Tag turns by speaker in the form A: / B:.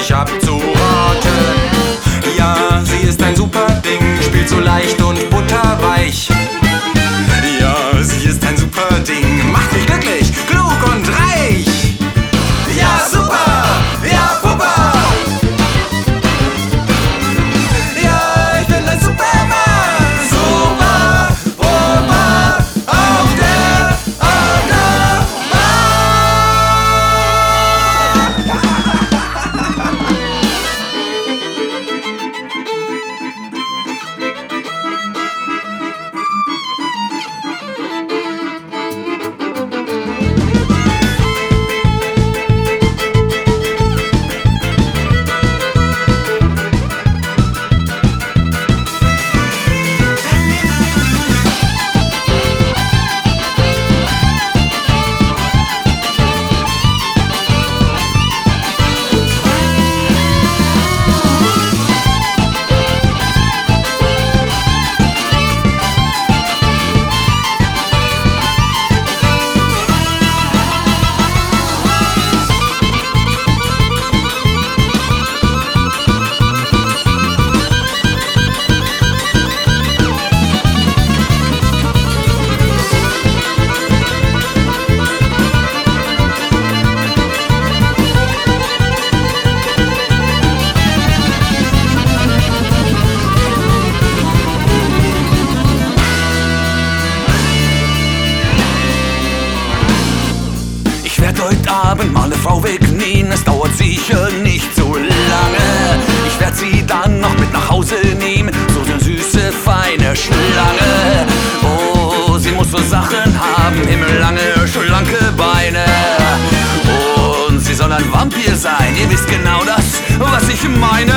A: ich abzuraten. Ja, sie ist ein super Ding, spielt so leicht und butterweich. Ja, sie ist ein super Ding, macht mich glücklich, klug und reich. Ja, super, ja, Puppa. Ja, ich bin ein Superman. Super Puppa auf der Autobahn.
B: Ich werd heute Abend mal ne Frau wegnehmen, es dauert sicher nicht so lange. Ich werd sie dann noch mit nach Hause nehmen, so ne süße, feine Schlange. Oh, sie muss so Sachen haben, himmellange, schlanke Beine. Und sie soll ein Vampir sein, ihr wisst genau das, was ich meine.